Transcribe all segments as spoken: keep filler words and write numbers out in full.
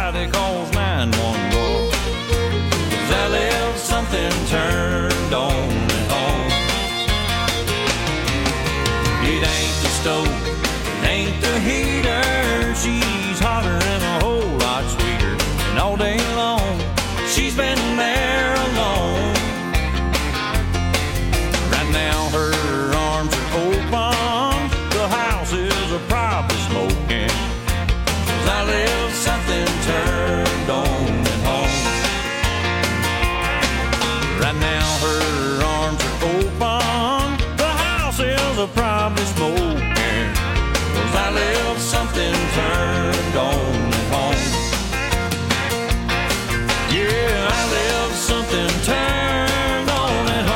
somebody calls nine one one. Cause I left something turned on at home. It ain't the stove, it ain't the heater. She's hotter and a whole lot sweeter. And all day long, she's been there alone. Right now her arms are open. The house is a probably smoking. Cause I left something turned on at home. Right now her arms are open. The house is a probably smoking. Cause I left something turned on at home. Yeah, I left something turned on at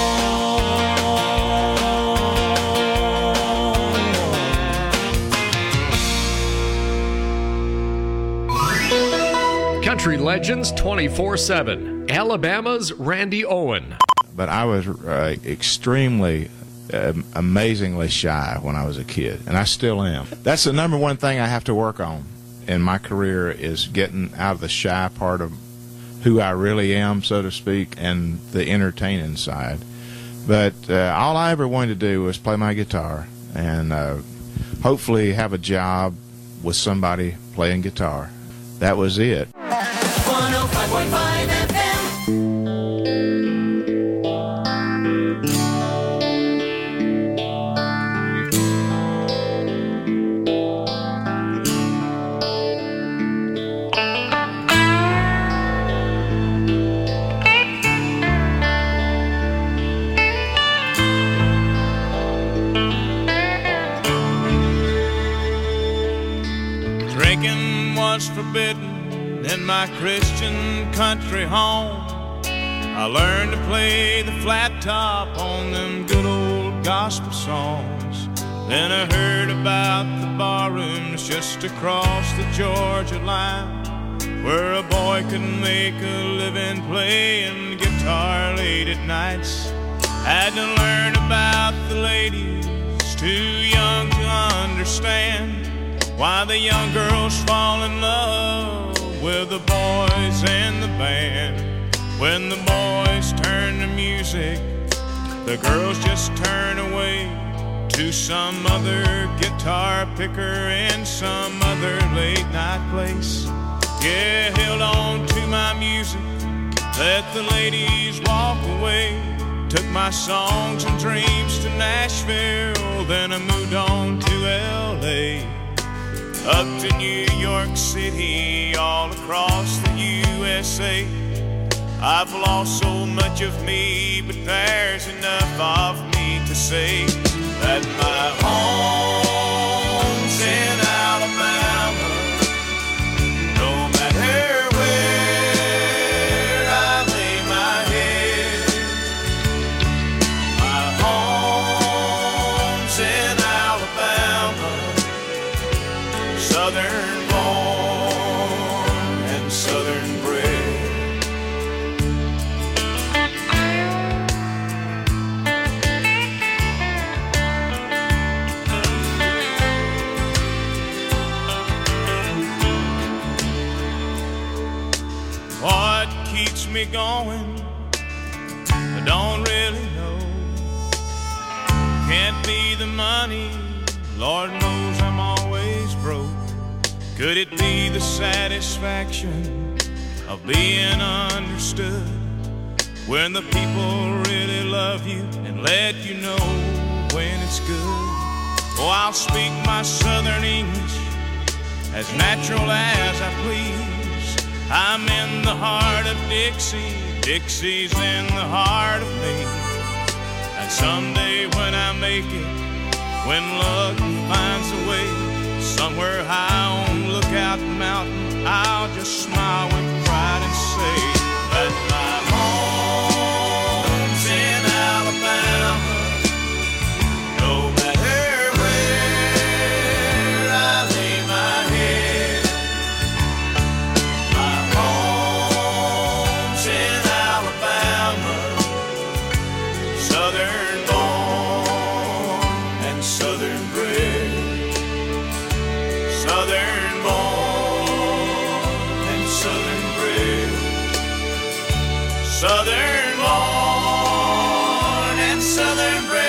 home. Country Legends twenty-four seven. Alabama's Randy Owen. But I was uh, extremely, uh, amazingly shy when I was a kid, and I still am. That's the number one thing I have to work on in my career, is getting out of the shy part of who I really am, so to speak, and the entertaining side. But uh, all I ever wanted to do was play my guitar and uh, hopefully have a job with somebody playing guitar. That was it. one oh five point five F M. Drinking was forbidden in my Christian country home. I learned to play the flat top on them good old gospel songs. Then I heard about the bar rooms just across the Georgia line, where a boy could make a living playing guitar late at nights. Had to learn about the ladies, too young to understand why the young girls fall in love with the boys in the band. When the boys turn to music, the girls just turn away to some other guitar picker in some other late night place. Yeah, held on to my music, let the ladies walk away. Took my songs and dreams to Nashville, then I moved on to L A, up to New York City, all across the U S A. I've lost so much of me, but there's enough of me to say that my home's in Alabama. No matter where I lay my head, my home's in Alabama. Southern born and southern bred. What keeps me going, I don't really know. Can't be the money, Lord knows I'm always broke. Could it be the satisfaction of being understood, when the people really love you and let you know when it's good? Oh, I'll speak my southern English as natural as I please. I'm in the heart of Dixie, Dixie's in the heart of me. And someday when I make it, when luck finds a way, somewhere high on Lookout Mountain, I'll just smile with pride and say that my home's in Alabama. No matter where I lay my head, my home's in Alabama. Southern born and southern bred. Southern born Southern born and Southern bred.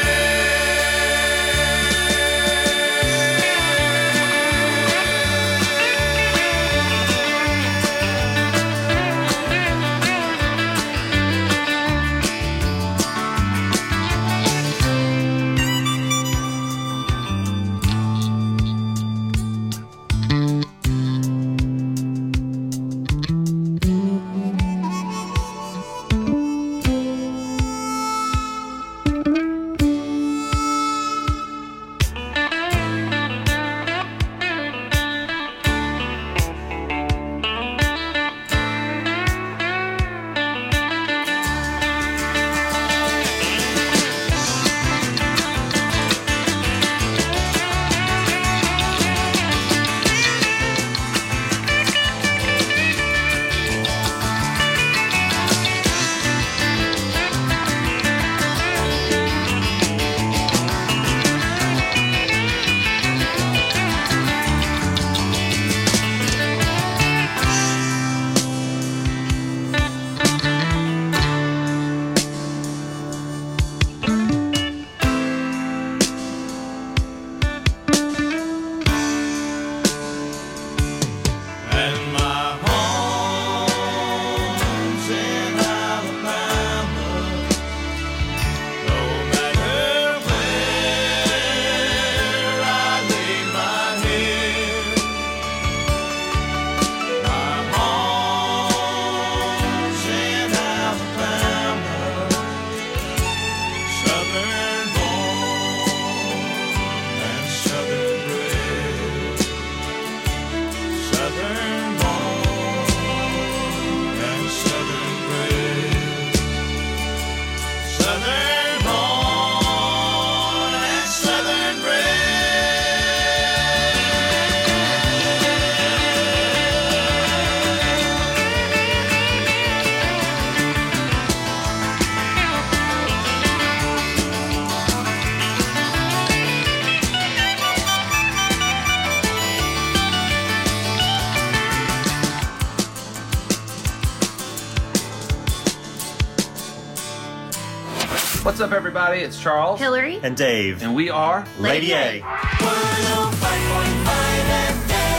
What's up, everybody? It's Charles, Hillary, and Dave, and we are Lady A. one oh five point five F M.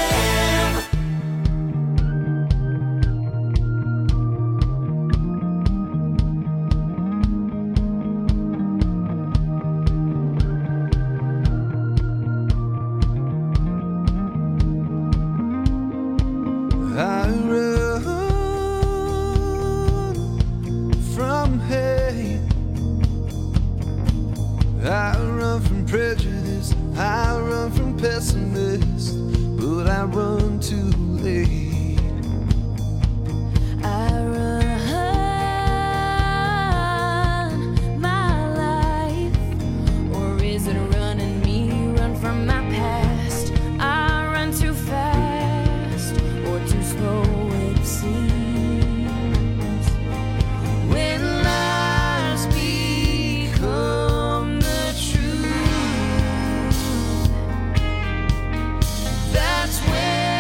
I run from hate. I run from prejudice, I run from pessimists, but I run too late. I run my life, or is it running me? Run from my past. I run too fast, or too slow it seems. When lies become the truth, that's when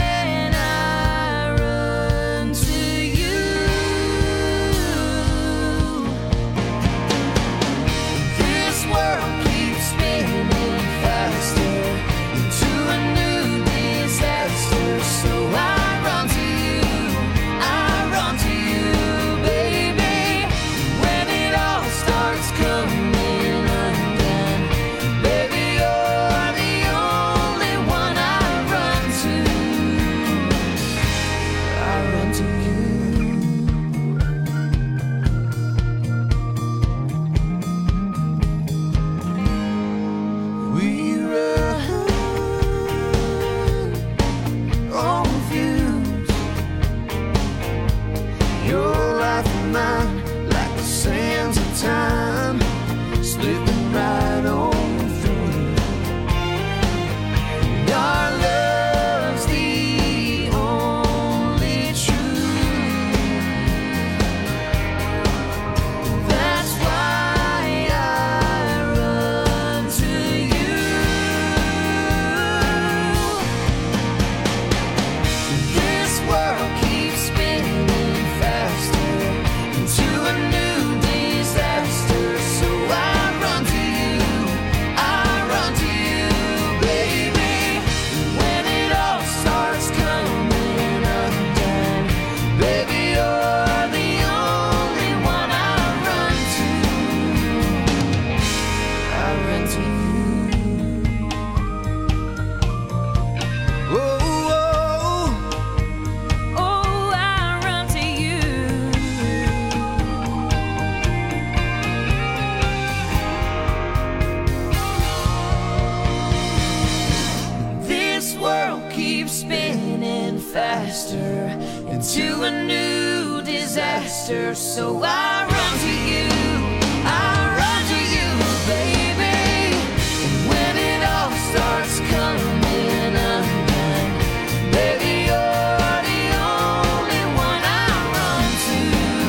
faster into a new disaster. So I run to you, I run to you, baby. And when it all starts coming undone, baby, you're the only one I run to.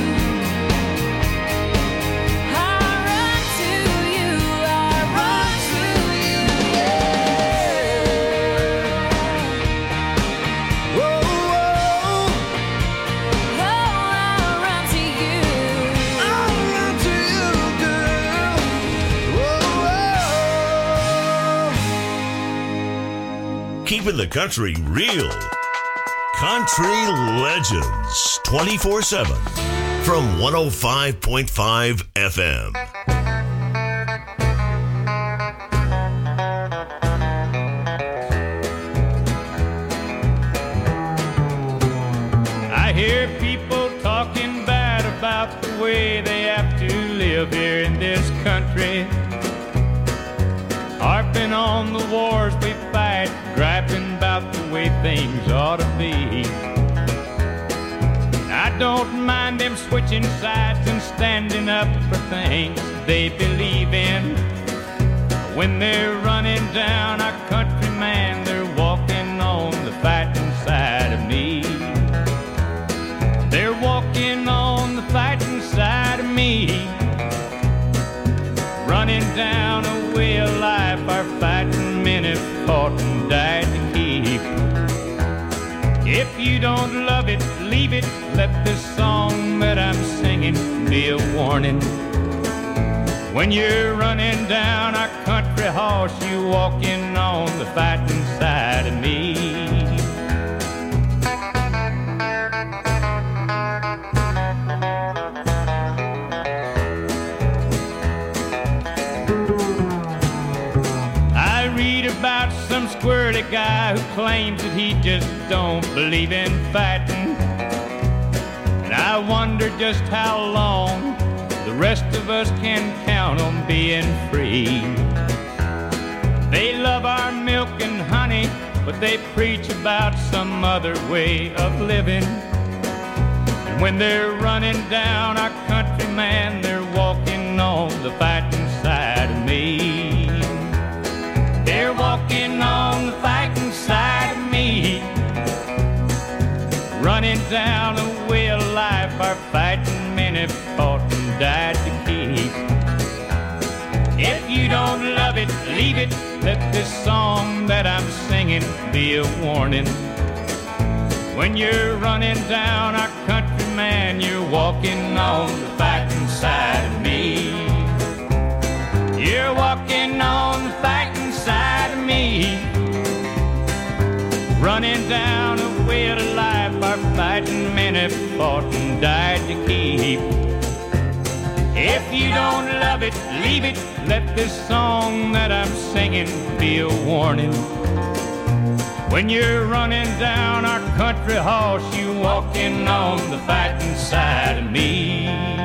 I run to you, I run to you, yeah. Whoa, whoa. Oh, I run to you. I run to you, girl. Whoa, whoa. Keeping the country real. Country Legends twenty-four seven from one oh five point five F M. I hear people talking bad about the way they have to live here in this country, harping on the wars we fight, griping about the way things ought to be. I don't mind them switching sides and standing up for things they believe in. When they're running down our country, man, they're walking on the fighting side of me. They're walking on the fighting side of me, running down a way of life our fighting men have fought and died to keep. If you don't love it, leave it. Let this song that I'm singing be a warning. When you're running down our country horse, you walking on the fighting side of me. I read about some squirrely guy who claims that he just don't believe in fighting. And I wonder just how long the rest of us can count on being free. They love our milk and honey, but they preach about some other way of living. And when they're running down our country, man, they're walking on the fighting side of me. They're walking on the fighting side of me, running down a way of life our fighting men have fought and died to keep. If you don't love it, leave it. Let this song that I'm singing be a warning. When you're running down our country, man, you're walking on the fighting side of me. You're walking on the fighting side of me, running down a way of life our fighting men have fought and died to keep. If you don't love it, leave it. Let this song that I'm singing be a warning. When you're running down our country horse, you walking on the fighting side of me.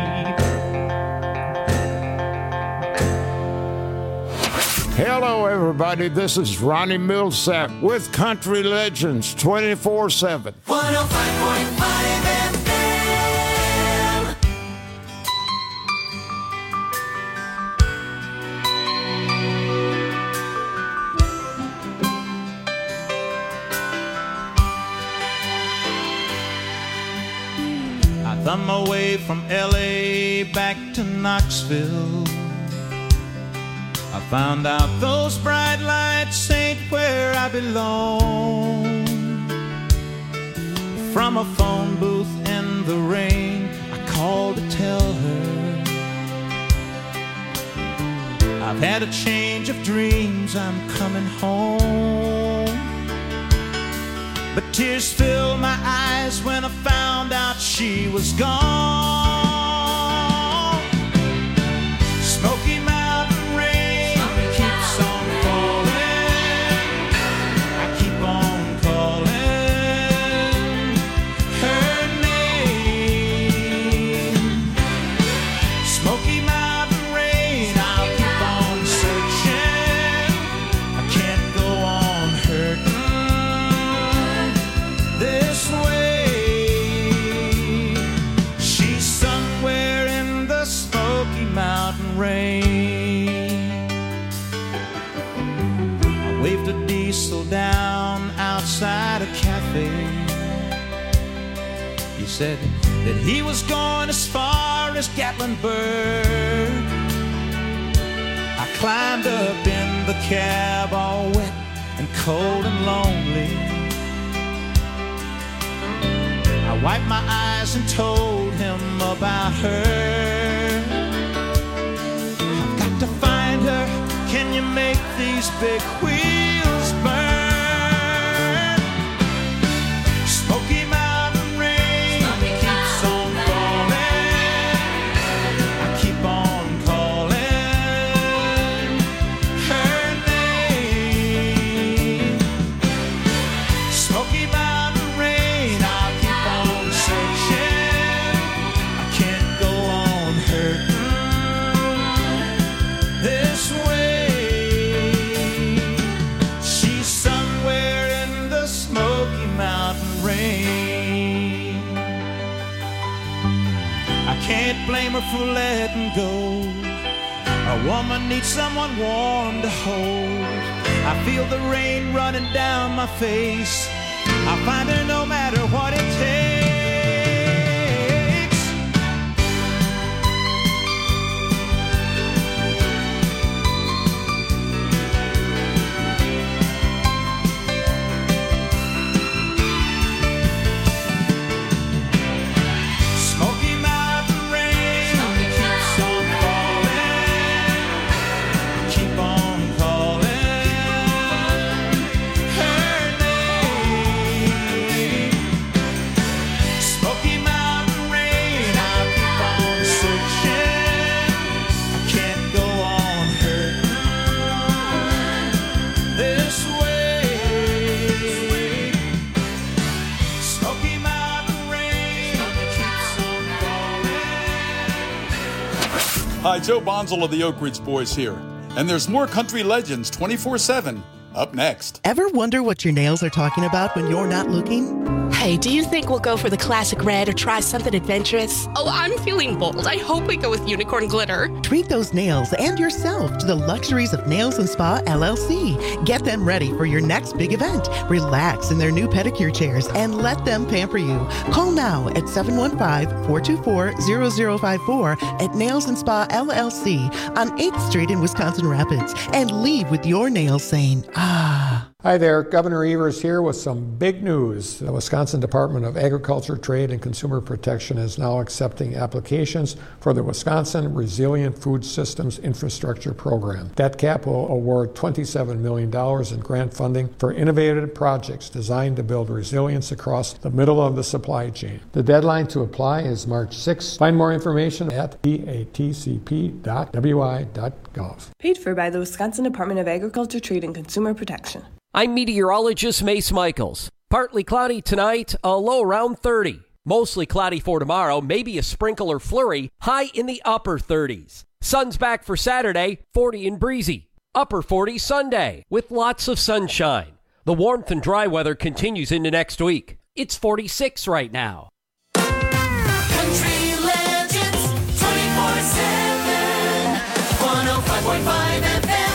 Hello, everybody. This is Ronnie Millsap with Country Legends twenty-four seven. one oh five point five F M. I thumb my way from L A back to Knoxville. I found out those bright lights ain't where I belong. From a phone booth in the rain, I called to tell her I've had a change of dreams, I'm coming home. But tears filled my eyes when I found out she was gone. Smoky Mountain rain keeps on falling. I keep on calling her name. Smoky Mountain rain, I'll keep on searching. I can't go on hurting this way. He said that he was going as far as Gatlinburg. I climbed up in the cab all wet and cold and lonely. I wiped my eyes and told him about her. I've got to find her. Can you make these big wheels burn? Smoky Mountain rain keeps on falling. I keep on calling her name. Smoky Mountain rain, I'll keep on searching. I can't go on hurting this way. Can't blame her for letting go. A woman needs someone warm to hold. I feel the rain running down my face. I'll find her no matter what it takes. Hi, Joe Bonzel of the Oak Ridge Boys here. And there's more Country Legends twenty-four seven up next. Ever wonder what your nails are talking about when you're not looking? Hey, do you think we'll go for the classic red or try something adventurous? Oh, I'm feeling bold. I hope we go with unicorn glitter. Treat those nails and yourself to the luxuries of Nails and Spa L L C. Get them ready for your next big event. Relax in their new pedicure chairs and let them pamper you. Call now at seven one five, four two four, zero zero five four at Nails and Spa L L C on eighth Street in Wisconsin Rapids and leave with your nails saying, ah. Hi there, Governor Evers here with some big news. The Wisconsin Department of Agriculture, Trade, and Consumer Protection is now accepting applications for the Wisconsin Resilient Food Systems Infrastructure Program. DETCAP will award twenty-seven million dollars in grant funding for innovative projects designed to build resilience across the middle of the supply chain. The deadline to apply is March sixth. Find more information at d a t c p dot w i dot gov. Paid for by the Wisconsin Department of Agriculture, Trade, and Consumer Protection. I'm meteorologist Mace Michaels. Partly cloudy tonight, a low around thirty. Mostly cloudy for tomorrow, maybe a sprinkle or flurry, high in the upper thirties. Sun's back for Saturday, forty and breezy. Upper forties Sunday, with lots of sunshine. The warmth and dry weather continues into next week. It's forty-six right now. Country Legends twenty-four seven, one oh five point five F M.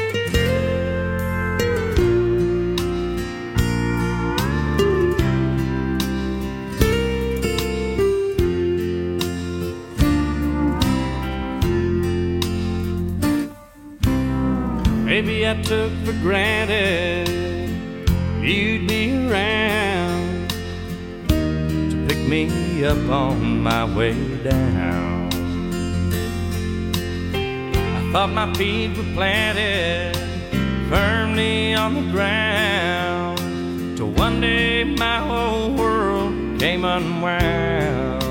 Maybe I took for granted you'd be around to pick me up on my way down. I thought my feet were planted firmly on the ground, till one day my whole world came unwound.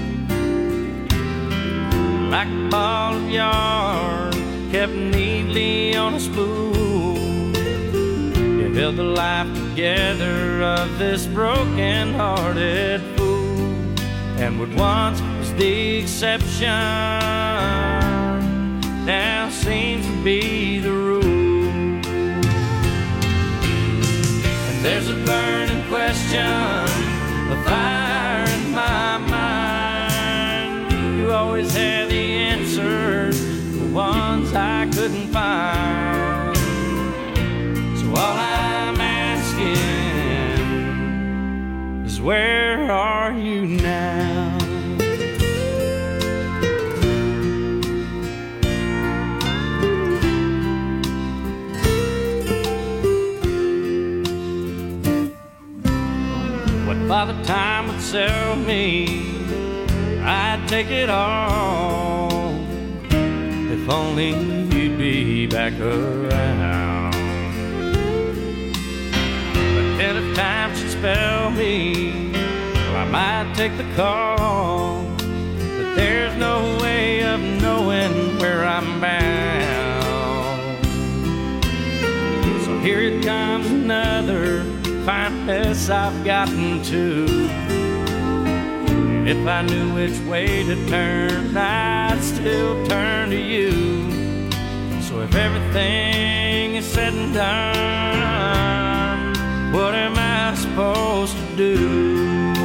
Like a ball of yarn kept neatly on a spool, you held the life together of this broken-hearted fool. And what once was the exception now seems to be the rule. And there's a burning question, a fire in my mind. You always had the answers, ones I couldn't find. So all I'm asking is, where are are you now? What Father Time would sell me, I'd take it all, if only you'd be back around. But then if time should spell me, well, I might take the call, but there's no way of knowing where I'm bound. So here it comes, another fine mess I've gotten to. If I knew which way to turn, I'd still turn to you. So if everything is said and done, what am I supposed to do?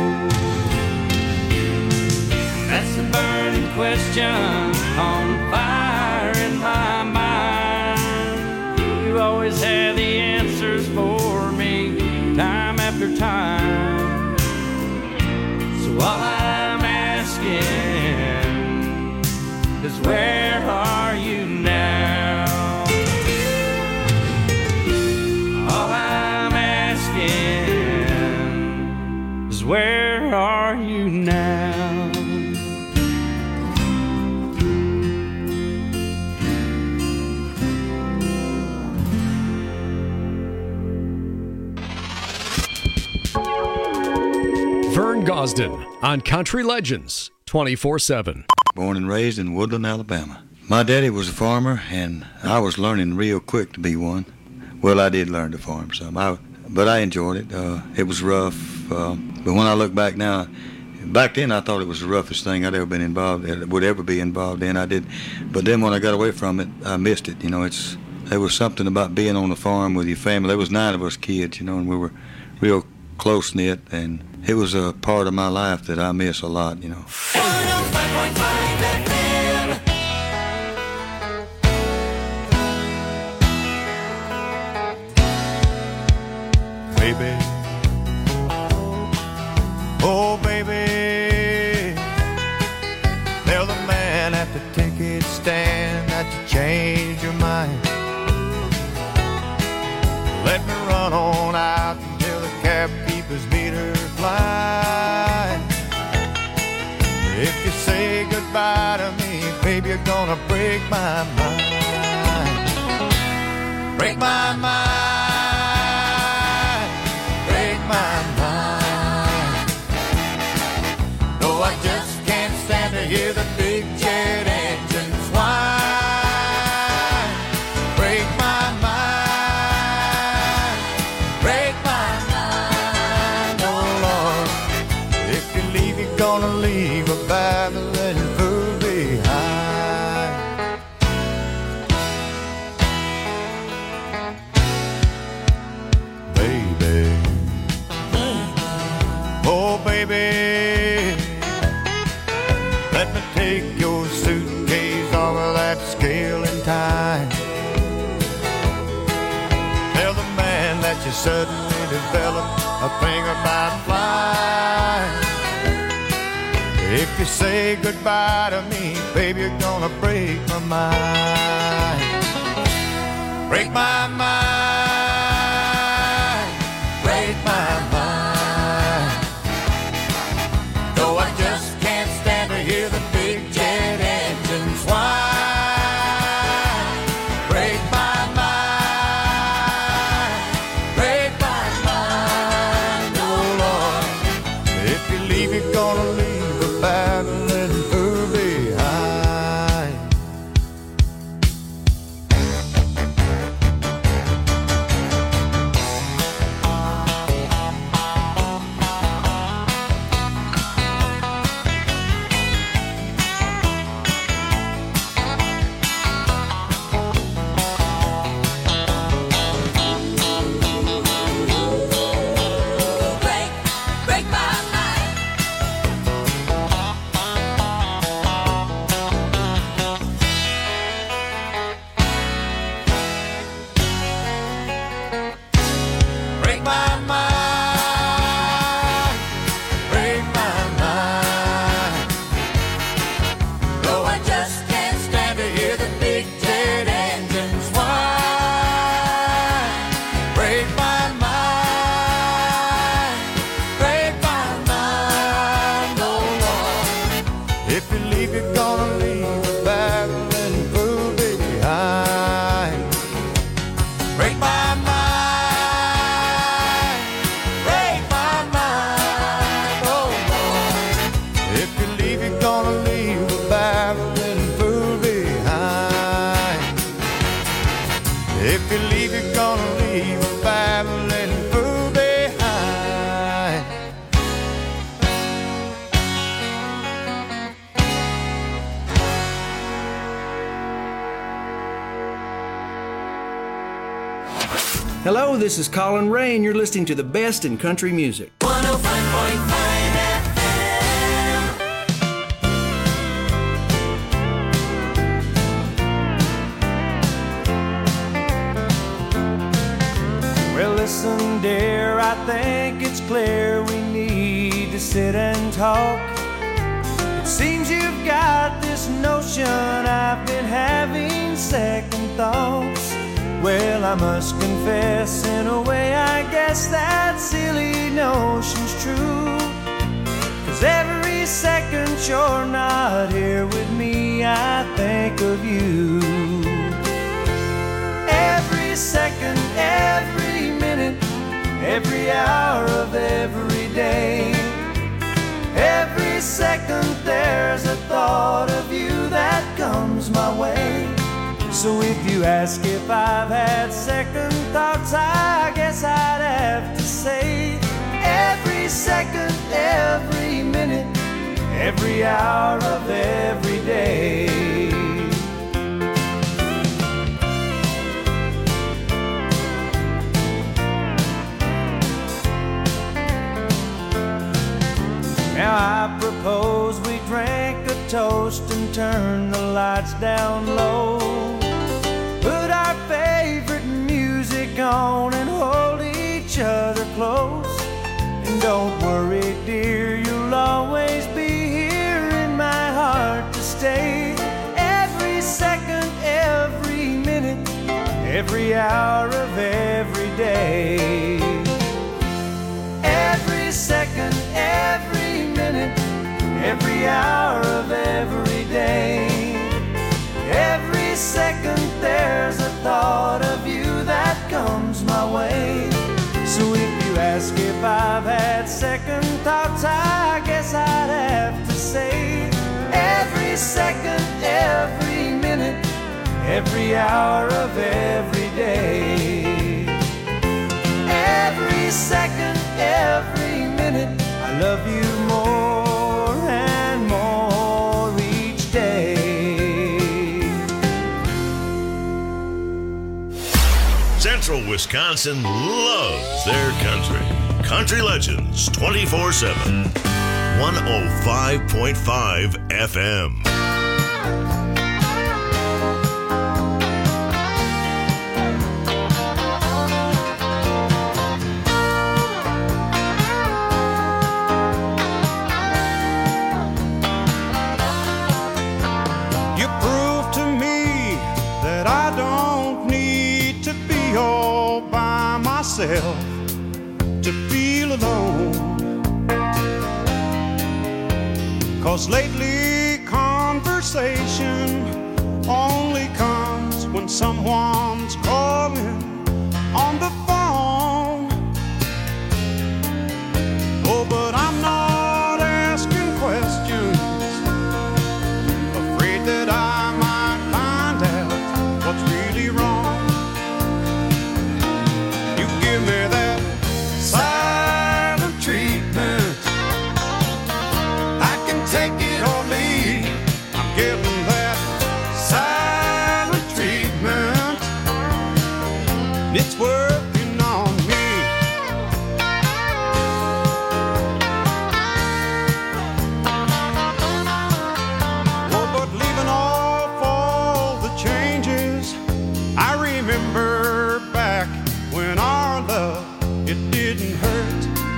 That's the burning question on fire in my mind. You always had the answers for me, time after time. So all I'm asking is, where are you now? All I'm asking is, where are you now? Vern Gosden on Country Legends twenty-four seven. Born and raised in Woodland, Alabama. My daddy was a farmer, and I was learning real quick to be one. Well, I did learn to farm some, I, but I enjoyed it. Uh, it was rough, uh, but when I look back now, back then I thought it was the roughest thing I'd ever been involved in, would ever be involved in. I did, but then when I got away from it, I missed it. You know, it's there was something about being on the farm with your family. There was nine of us kids, you know, and we were real close knit, and it was a part of my life that I miss a lot, you know. one oh five point five F M. Baby, oh baby, tell the man at the ticket stand that you changed your mind. Let me run on out until the cab keeper's meter fly. If you say goodbye to me, baby, you're gonna break my mind. Break my mind. Break my mind. No, I just can't stand to hear the big jet engines whine. Break my mind. Break my mind. Oh Lord, if you leave, you're gonna leave a Babylon fool behind. Baby, oh baby, let me take your suitcase off of that scale and tie. Tell the man that you suddenly developed a thing about flying. If you say goodbye to me, baby, you're gonna break my mind. Break my mind. Break my mind. Though I just can't stand to hear the big jet engines whine. Break my mind. Break my mind. Oh Lord, if you leave, you're gonna leave a Babylon fool behind. Break, break my mind. If you leave, you're gonna leave a babbling fool behind. If you leave, you're gonna leave a babbling fool behind. Hello, this is Colin Ray, and you're listening to the best in country music. one oh five point five F M. Well, listen, dear, I think it's clear we need to sit and talk. It seems you've got this notion I've been having second thoughts. Well, I must confess, in a way, I guess that silly notion's true. 'Cause every second you're not here with me, I think of you. Every second, every minute, every hour of every day. Every second there's a thought of you that comes my way. So if you ask if I've had second thoughts, I guess I'd have to say every second, every minute, every hour of every day. Now I propose we drink a toast and turn the lights down low. Put our favorite music on and hold each other close. And don't worry, dear, you'll always be here in my heart to stay. Every second, every minute, every hour of every day. Every second, every minute, every hour of every day. Every second there's a thought of you that comes my way. So if you ask if I've had second thoughts, I guess I'd have to say every second, every minute, every hour of every day. Every second, every minute, I love you more and more each day. Central Wisconsin loves their country. Country Legends twenty-four seven. one oh five point five F M. You prove to me that I don't need to be all by myself to feel alone. 'Cause lately conversation only comes when someone's calling on the phone. Oh, but I'm not asking questions, afraid that I might find out what's really wrong. You give me that silent treatment, I can take it or leave. I'm getting that silent treatment, it's working on me. Oh, but leaving off all the changes, I remember back when our love, it didn't hurt.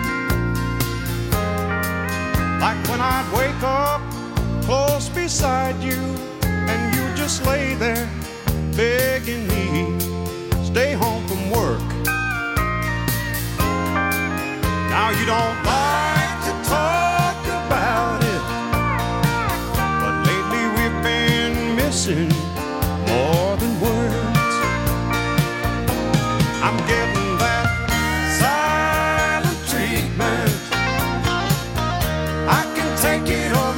Like when I'd wake up close beside you and you just lay there begging me, stay home from work. Now you don't like to talk about it, but lately we've been missing more than words. I'm getting that silent treatment, I can take it or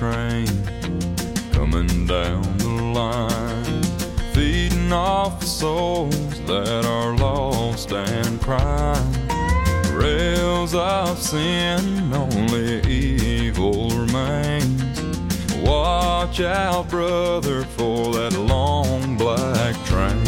train coming down the line, feeding off the souls that are lost and crying. Rails of sin, only evil remains. Watch out, brother, for that long black train.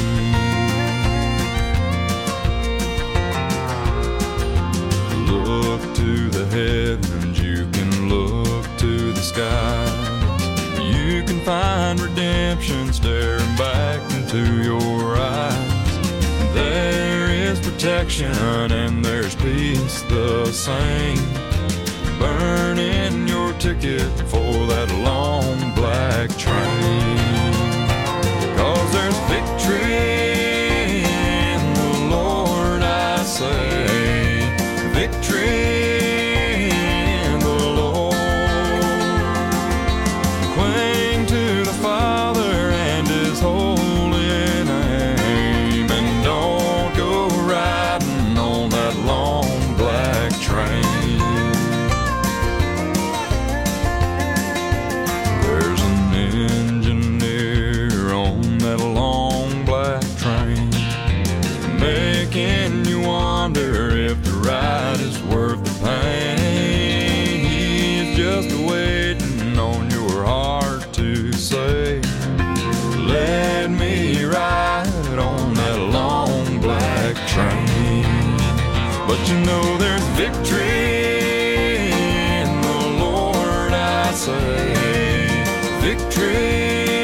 Look to the heavens, you can look to the skies. You can find redemption staring back into your eyes. There is protection and there's peace the same. Burning your ticket for that long black train. 'Cause there's victory in the Lord, I say. Victory in the Lord. Cling to the Father and His holy name, and don't go riding on that long black train. Ride is worth the pain. He's just waiting on your heart to say, let me ride on that long black train. But you know there's victory in the Lord, I say. Victory.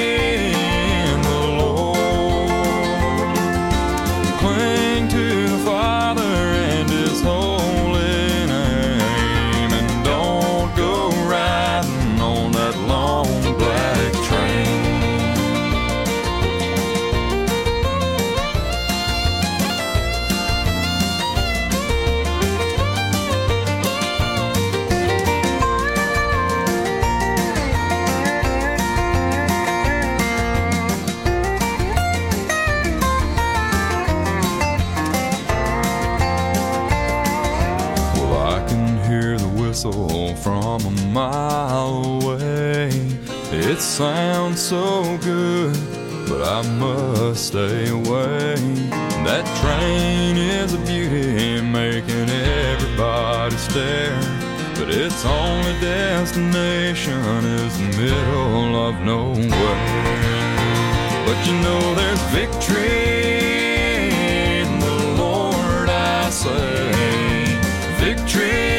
From a mile away, it sounds so good, but I must stay away. That train is a beauty, making everybody stare, but its only destination is the middle of nowhere. But you know there's victory in the Lord, I say. Victory.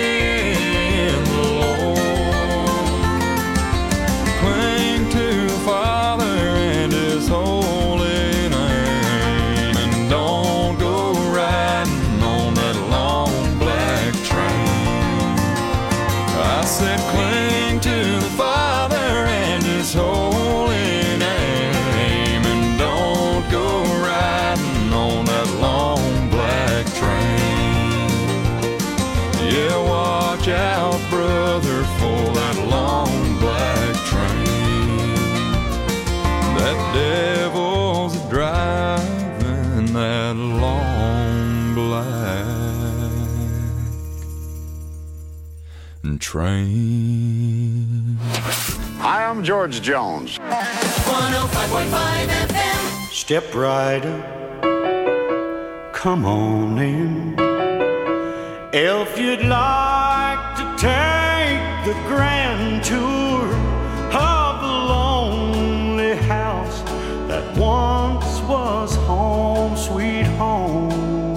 Devil's driving that long black train. Hi, I'm George Jones. one oh five point five F M. Step right up, come on in. If you'd like to take the grand tour of the lonely house that once was home, sweet home,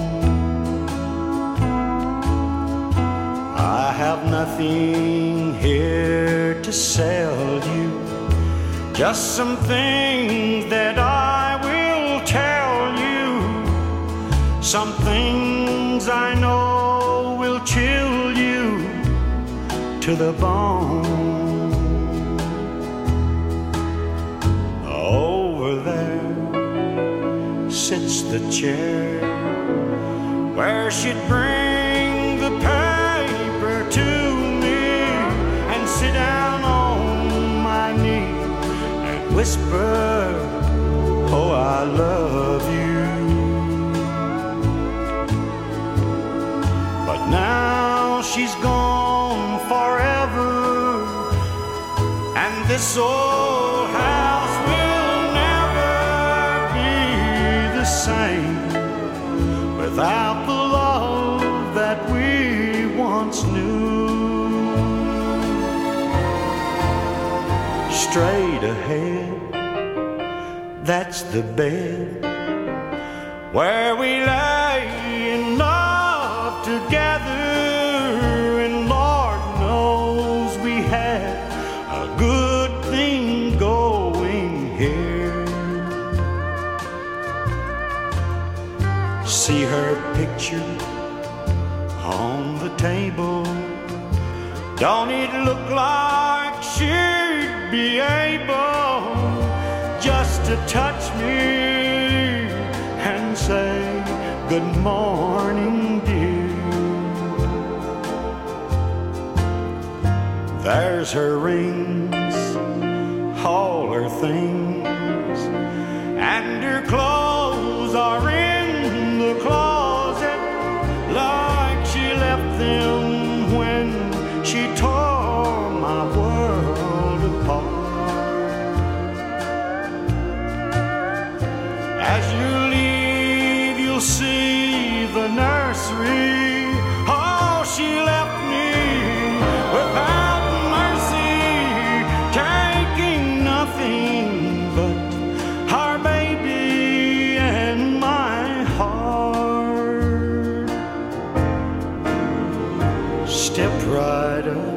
I have nothing here to sell you, just some things that I will tell you, some things I know will chill you to the bone. Over there sits the chair where she'd bring the paper to me and sit down on my knee and whisper, oh, I love you. But now she's gone forever, this old house will never be the same without the love that we once knew. Straight ahead, that's the bed where we lay in love together, and Lord knows we had a good thing going here. See her picture on the table, don't it look like she'd be able just to touch me and say, good morning, dear. There's her rings, all her things, and her clothes are in the closet like she left them when she tore my world apart. As you leave, you'll see the nursery. Oh, she left me without mercy, taking nothing but her baby and my heart. Step right up,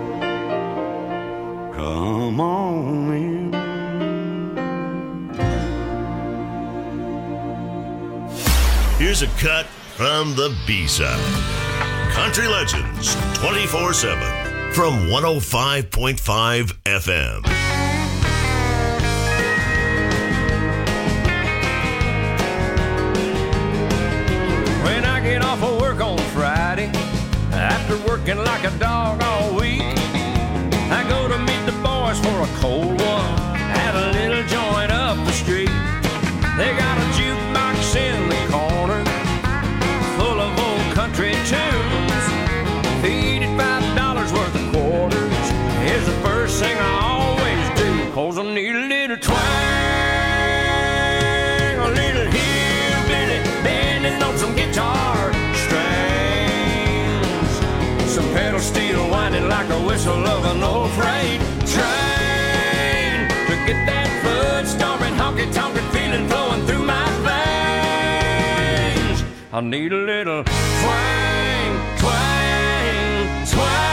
come on in. Here's a cut from the B-side. Country Legends twenty-four seven from one oh five point five F M. When I get off of work on Friday, after working like a dog all week, I go to meet the boys for a cold one at a little joint up the street. They got a jukebox in the corner full of old country tunes. Feed it five dollars worth of quarters is the first thing I always do, 'cause I need a little twang, a little hillbilly bending on some guitar strings, some pedal steel winding like a whistle of an old freight train, to get that foot stomping, honky tonkin' feeling flowing through my veins. I need a little twang, twang, twang.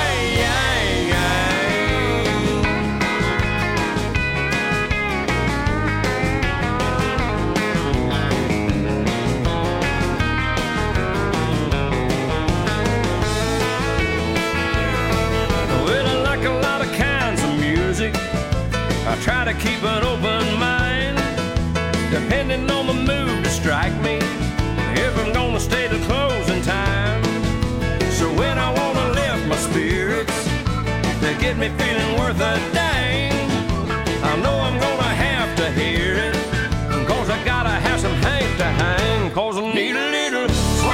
Well, I like a lot of kinds of music. I try to keep an open mind, depending on the mood to strike me, if I'm gonna stay till closing time. So when I wanna lift my spirits to get me feeling worth a dang, I know I'm gonna have to hear it, 'cause I gotta have some hank to hang, 'cause I need a little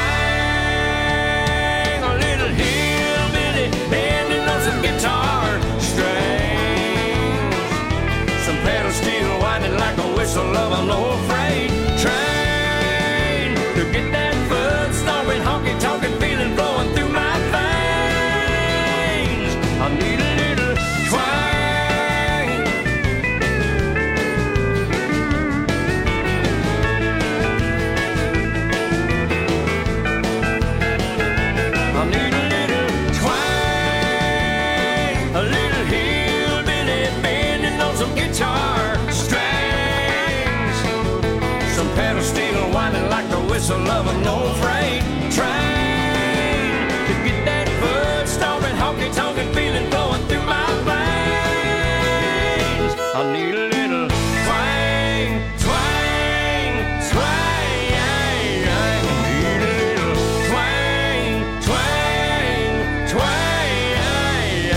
twang, a little hillbilly bending on some guitar strings, some pedal steel winding like a whistle of an old freight train, to get that foot stomping, honky tonkin' feeling flowing through my veins. I need a little twang. I need a little twang, a little hillbilly bending on some guitar strings, some pedal steel winding like the whistle of an old freight train, to get that foot stomping, honky tonkin' feeling flowing through my veins. I need a little twang, twang, twang. I need a little twang, twang, twang.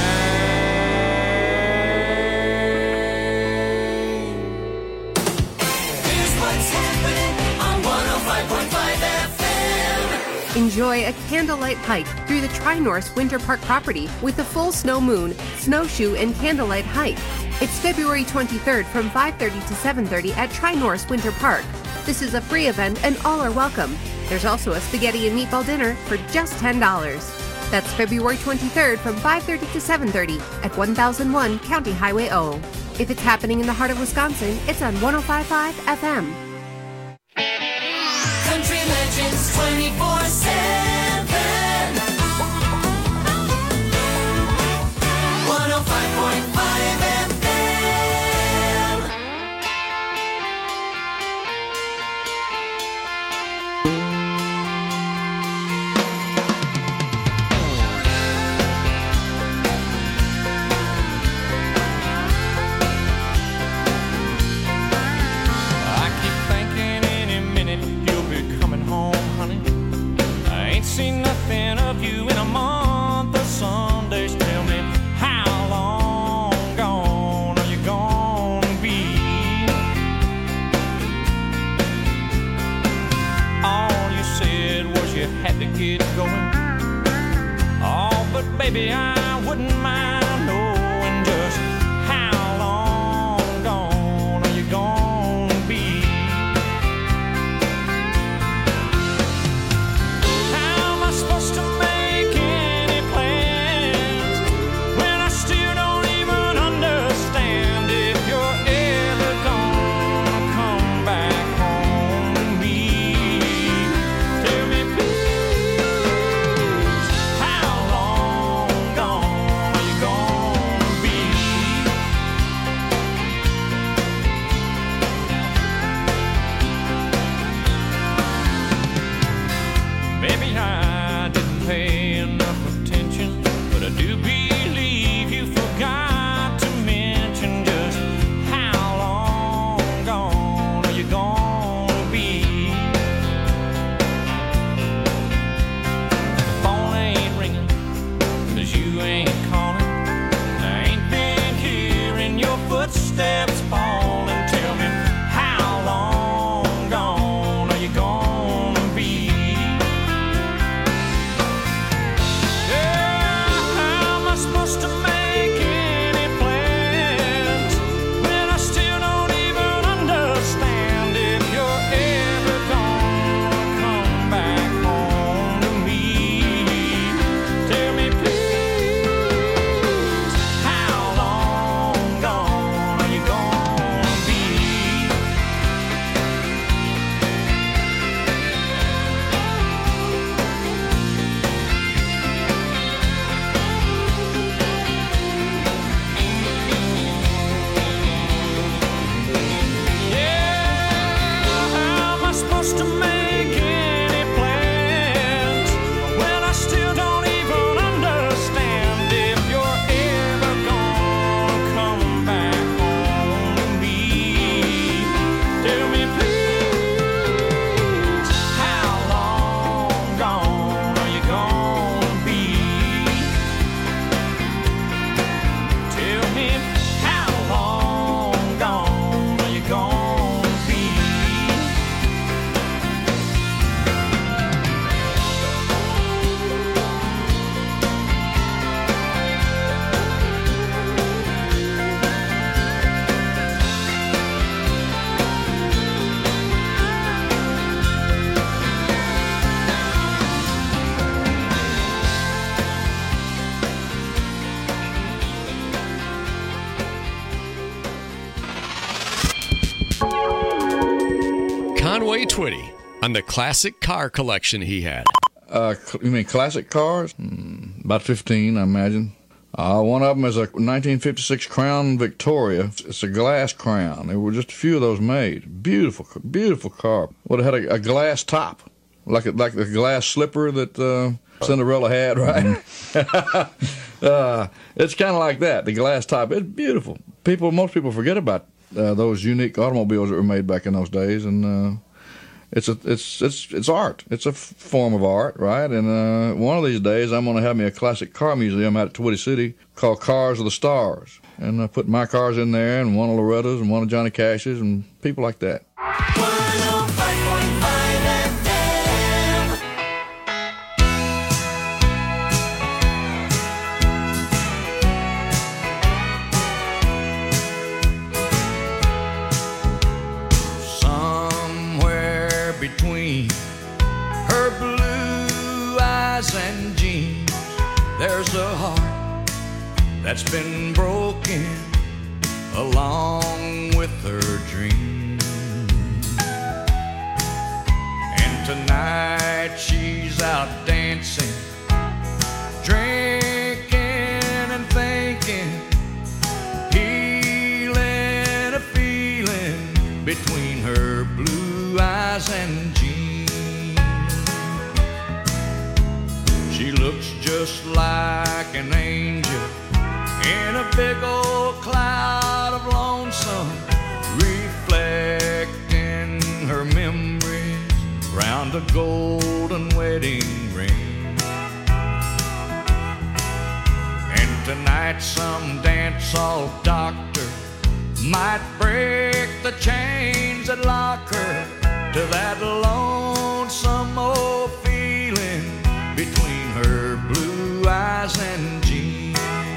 Here's what's happening on one oh five point five F M. Enjoy a candlelight hike through the Tri-Norse Winter Park property with a full snow moon, snowshoe, and candlelight hike. It's February twenty-third from five thirty to seven thirty at Tri-Norse Winter Park. This is a free event and all are welcome. There's also a spaghetti and meatball dinner for just ten dollars. That's February twenty-third from five thirty to seven thirty at one thousand one County Highway O. If it's happening in the heart of Wisconsin, it's on one oh five point five F M. Country Legends twenty-four seven. one oh five point five F M. I keep thinking any minute you'll be coming home, honey. I ain't seen nothing of you in a month of Sundays. Tell me, how long gone are you gonna be? All you said was you had to get going. Oh, but baby, I wouldn't mind knowing just how long gone are you gonna be? How am I supposed to make any plans when I still don't even understand if you're ever gonna come back home to me? Tell me, please, how long gone are you gonna be? Maybe I didn't pay enough attention, but I do believe you forgot to mention just how long gone are you gonna be? The phone ain't ringing, 'cause you ain't calling. I ain't been hearing your footsteps falling. Tell me, how long gone are you gonna be? Yeah, how am I supposed to make any plans when I still don't even understand if you're ever gonna come back home to me? Tell me, please, how long gone are you gonna be? Yeah, how am I supposed to make any plans when I still don't even understand if you're ever gonna come back home to me? Tell me, please, how long gone are you gonna be? Tell me, how long gone are you gonna be? Conway Twitty on the classic car collection he had. Uh, cl- you mean classic cars? Mm, about fifteen, I imagine. Uh, one of them is a nineteen fifty-six Crown Victoria. It's a glass Crown. There were just a few of those made. Beautiful, beautiful car. Well, it had a, a glass top, like a, like the glass slipper that uh, Cinderella had, right? uh, it's kind of like that. The glass top. It's beautiful. People, most people forget about uh, those unique automobiles that were made back in those days, and uh, it's a, it's it's it's art. It's a f- form of art, right? And uh, one of these days, I'm going to have me a classic car museum out at Twitty City called Cars of the Stars, and I put my cars in there, and one of Loretta's, and one of Johnny Cash's, and people like that. that's been broken along with her dream. And tonight she's out dancing, drinking and thinking, healing a feeling between her blue eyes and jeans. She looks just like an angel in a big old cloud of lonesome, reflecting her memories round a golden wedding ring. And tonight some dance-hall doctor might break the chains that lock her to that lonesome old feeling between her blue eyes and jeans.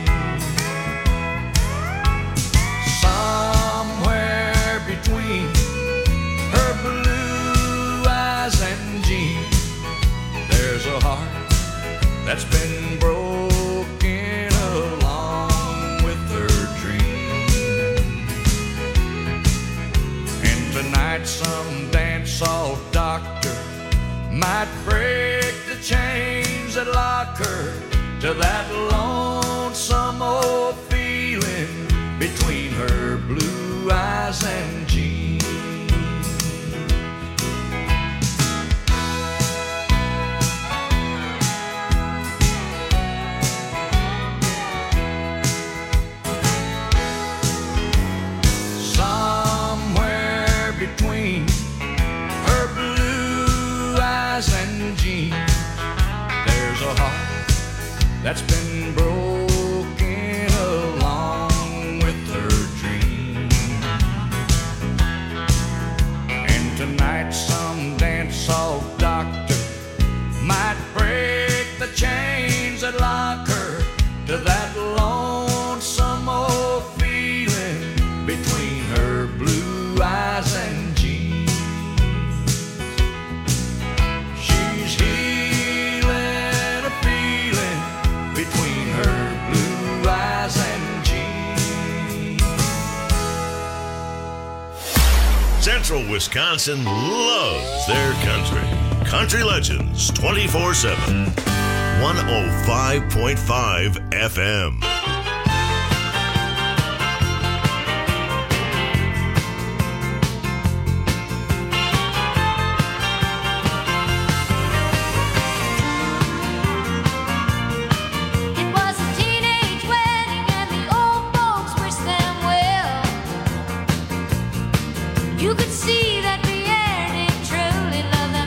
Somewhere between her blue eyes and jeans, there's a heart that's been broken along with her dream. And tonight some dance-hall doctor might break the chains that lock her to that lonesome old feeling between her blue eyes and jeans. Somewhere between her blue eyes and jeans, there's a heart that's been broken along with her dream. And tonight some dance-hall doctor might break the chains that lock her to that lonesome old feeling between her blue eyes and jeans. She's healing a feeling between her blue eyes and jeans. Central Wisconsin loves their country. Country Legends twenty-four seven. one oh five point five F M. It was a teenage wedding and the old folks wished them well. You could see that Pierre did truly love the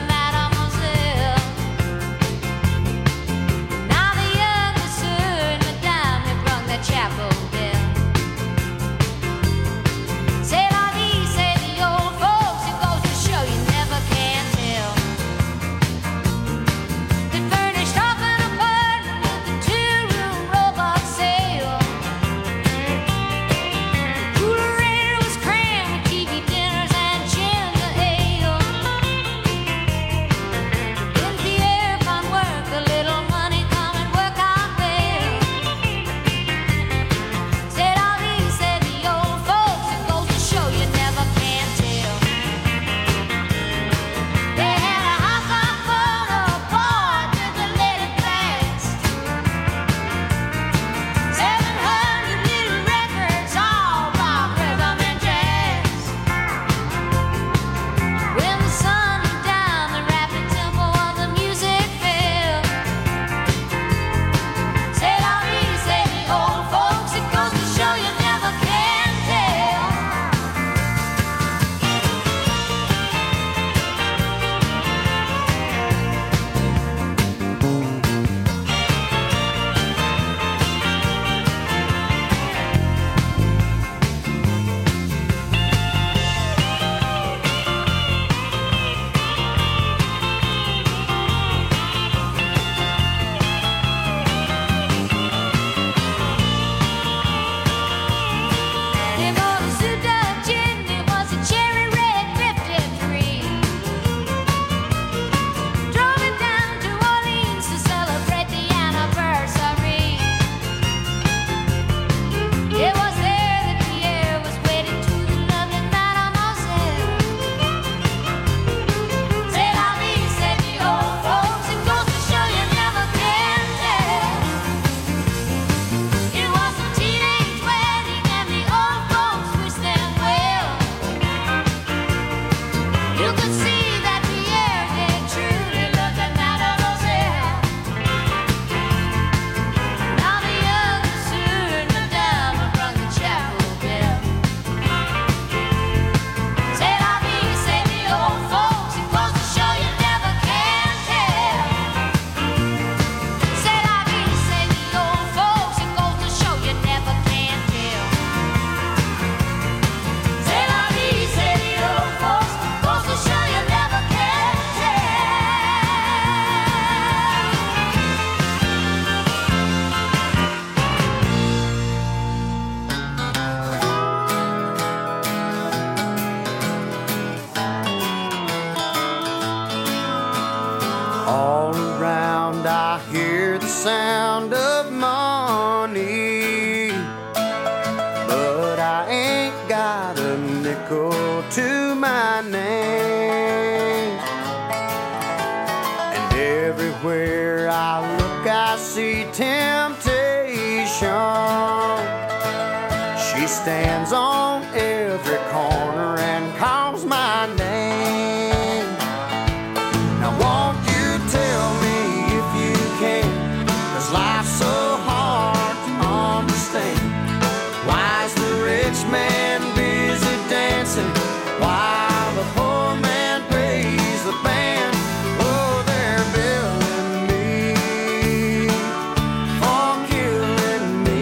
mademoiselle. Now the youngest son, Madame, had She stands on every corner and calls my name. Now won't you tell me if you can, 'cause life's so hard to understand. Why's the rich man busy dancing while the poor man pays the band? Oh, they're billing me for killing me.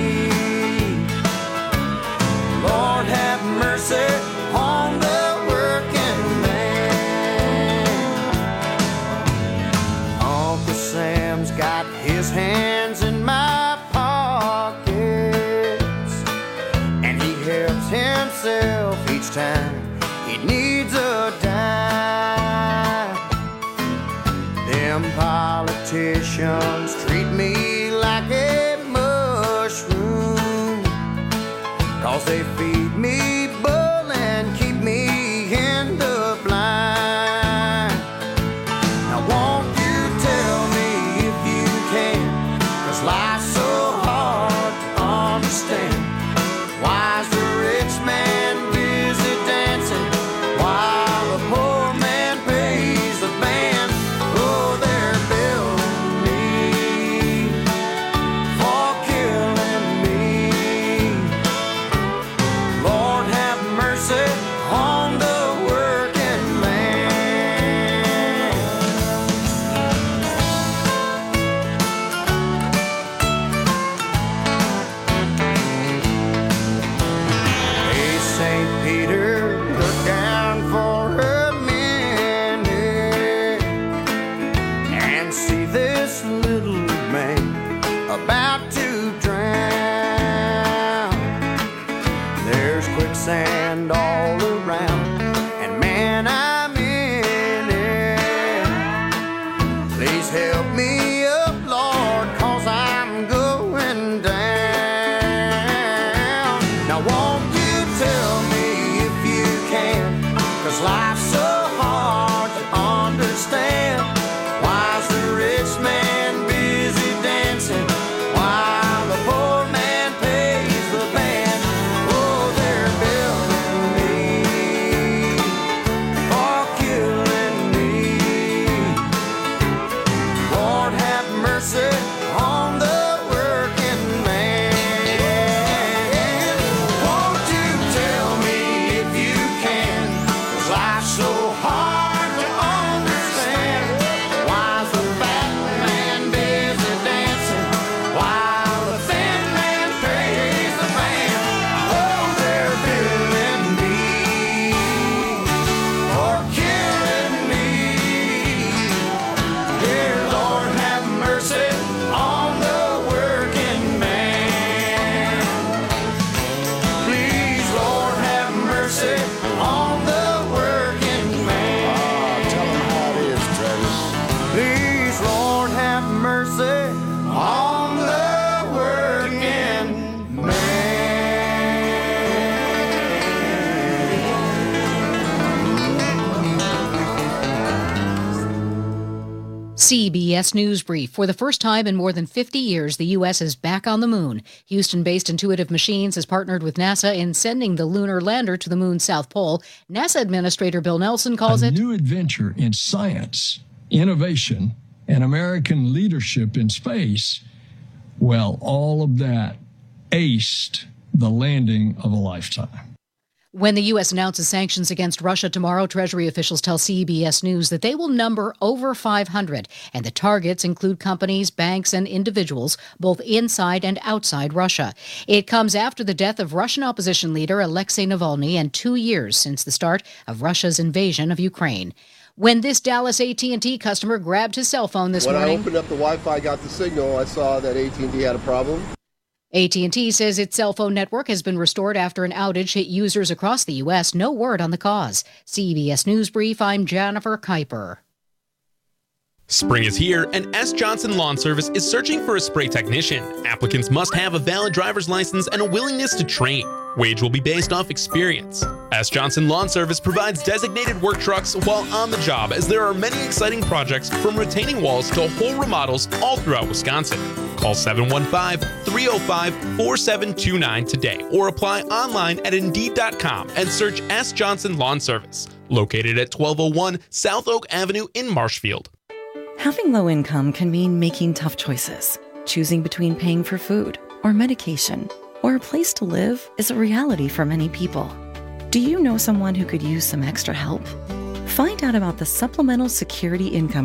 Lord have mercy on the working man. Uncle Sam's got his hands in my pockets, and he helps himself each time he needs a dime. Them politicians treat me like a mushroom, 'cause they feed me bull and keep me in the blind. Now won't you tell me if you can, 'cause life's so hard to understand. Why's the rich man busy dancing while the poor man pays the band? Oh, they're billing me for killing me. Lord have mercy on the working man. Hey, Saint Peter, look down for a minute and see this little man about to drown. There's quicksand all around, and man, I'm in it. Please help me up, Lord, 'cause I'm going down. Now won't you tell me if you can, 'cause life's so hard to understand. Why's the rich man busy dancing while the poor man pays the band? Oh, they're billing me for killing me. Lord have mercy on the working man. Won't you tell me if you can, 'cause life's so hard to understand. Why's the fat man busy dancing while the thin man pays the band? Oh, they're billing me for killing me. Dear Lord have mercy on the working man. Please, Lord have mercy on the working man. Tell him how it is, Travis. Please, Lord have mercy on the working C B S News Brief. For the first time in more than fifty years, the U S is back on the moon. Houston-based Intuitive Machines has partnered with NASA in sending the lunar lander to the moon's south pole. NASA Administrator Bill Nelson calls a it a new adventure in science, innovation, and American leadership in space. Well, all of that aced the landing of a lifetime. When the U S announces sanctions against Russia tomorrow, Treasury officials tell C B S News that they will number over five hundred, and the targets include companies, banks, and individuals, both inside and outside Russia. It comes after the death of Russian opposition leader Alexei Navalny and two years since the start of Russia's invasion of Ukraine. When this Dallas A T and T customer grabbed his cell phone this when morning... When I opened up the Wi-Fi, got the signal, I saw that A T and T had a problem. A T and T says its cell phone network has been restored after an outage hit users across the U S. No word on the cause. C B S News Brief, I'm Jennifer Kuiper. Spring is here, and S. Johnson Lawn Service is searching for a spray technician. Applicants must have a valid driver's license and a willingness to train. Wage will be based off experience. S. Johnson Lawn Service provides designated work trucks while on the job, as there are many exciting projects from retaining walls to whole remodels all throughout Wisconsin. Call Call seven one five, three oh five, four seven two nine today or apply online at Indeed dot com and search S. Johnson Lawn Service, located at twelve oh one South Oak Avenue in Marshfield. Having low income can mean making tough choices. Choosing between paying for food or medication or a place to live is a reality for many people. Do you know someone who could use some extra help? Find out about the Supplemental Security Income